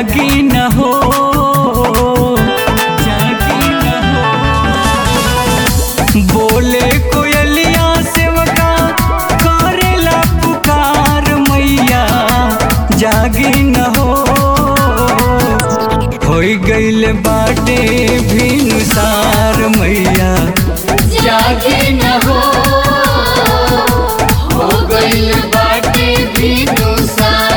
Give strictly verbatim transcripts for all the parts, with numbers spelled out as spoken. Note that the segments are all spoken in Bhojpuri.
जागी न हो, जागी न हो। बोले कोयलिया सेवका करेला पुकार मैया जागी न हो। होई गइल बाटे भिनुसार मैया जागी न हो, हो गइल बाटे भिनुसार।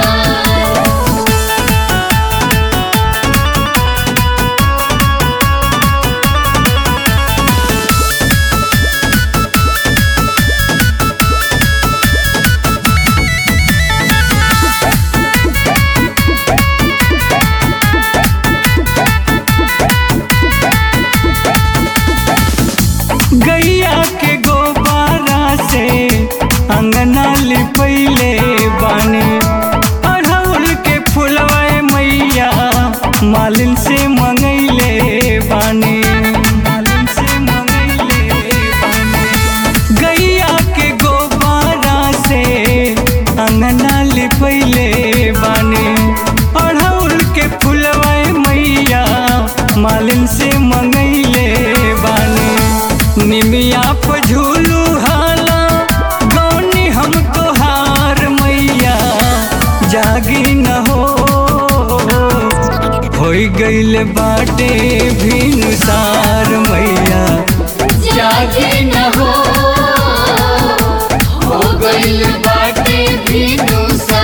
गैया के गोबारा से अंगना लिपैले बानी, अड़हुल के फुलवा मैया मालिन से मंगैले बानी, मालिन से मंगैले बानी। गैया के गोबारा से अंगना लिपैले बानी, अड़हुल के फुलवा मैया मालिन से मंगैले बानी। निमिया पे झूलू हाला गौनी हम तोहार मैया जागी न हो। होई गइल बाटे भिनुसार मैया जागी न हो, हो गइल बाटे भिनुसार।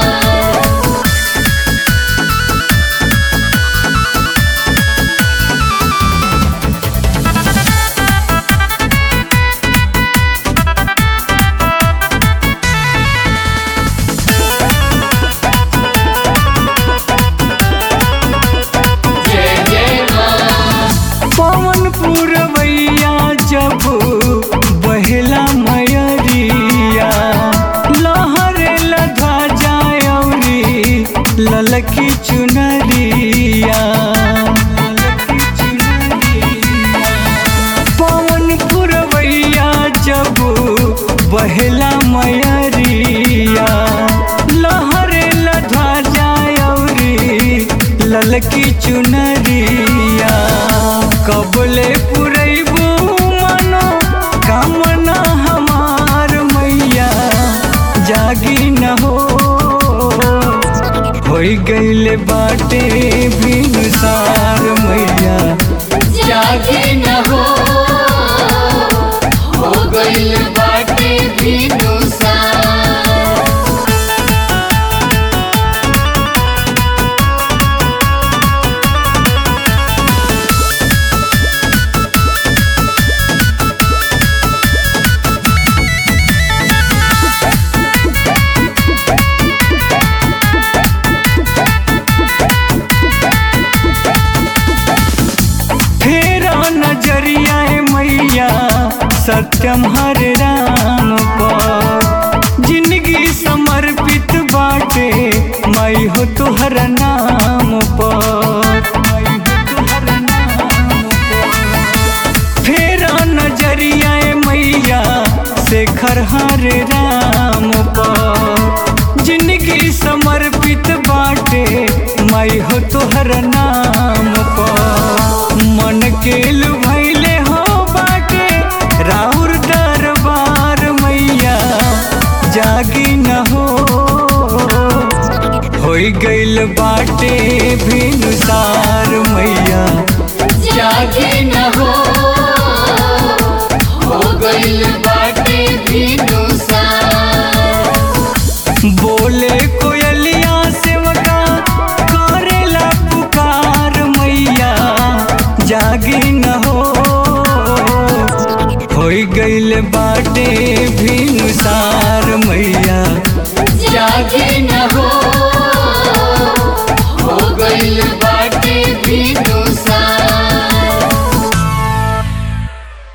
पवन पुरवैया जब बहेला मयरिया, लहरे लधा जाय औरी ललकी चुनरिया, ललकी चुनरिया। पवन पुरवैया जब बहेला मयरिया, लहरे लधा जाय औरी ललकी चुनरिया। कबले पुरैबू मनो कामना हमार मैया जागी न हो। होई गइल बाटे भिनुसार मैया जागी न हो, हो गइल बाटे भिनुसार। नजरिया मैया सत्यम हर राम पर, जिंदगी समर्पित बाटे मई हो तुहर नाम पर, मई हो तुहर नाम पर। फेरा नजरिया मैया शेखर हर राम पर, जिंदगी समर्पित बाटे मई हो तुहर नाम पर। मन के लुभैले हो बाटे राउर दरबार मैया जागी न हो। होई गइल बाटे भिनुसार मैया जागी न हो, हो गइल बाटे भिनुसार। बोले कोयलिया सेवका करेला पुकार मैया जागी न हो। होई गइल बाटे भिनुसार मैया जागी न हो,